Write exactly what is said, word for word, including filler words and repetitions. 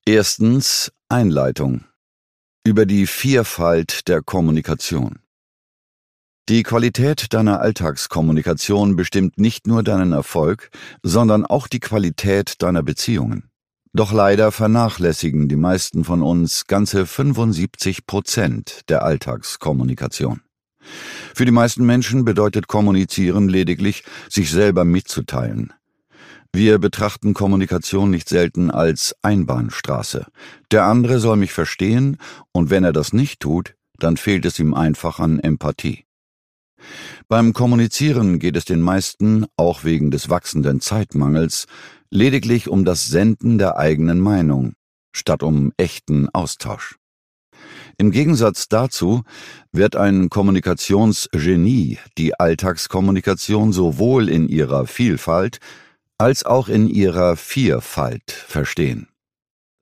Erstens Einleitung. Über die Vielfalt der Kommunikation. Die Qualität deiner Alltagskommunikation bestimmt nicht nur deinen Erfolg, sondern auch die Qualität deiner Beziehungen. Doch leider vernachlässigen die meisten von uns ganze fünfundsiebzig Prozent der Alltagskommunikation. Für die meisten Menschen bedeutet Kommunizieren lediglich, sich selber mitzuteilen. Wir betrachten Kommunikation nicht selten als Einbahnstraße. Der andere soll mich verstehen, und wenn er das nicht tut, dann fehlt es ihm einfach an Empathie. Beim Kommunizieren geht es den meisten, auch wegen des wachsenden Zeitmangels, lediglich um das Senden der eigenen Meinung, statt um echten Austausch. Im Gegensatz dazu wird ein Kommunikationsgenie die Alltagskommunikation sowohl in ihrer Vielfalt als auch in ihrer Vierfalt verstehen.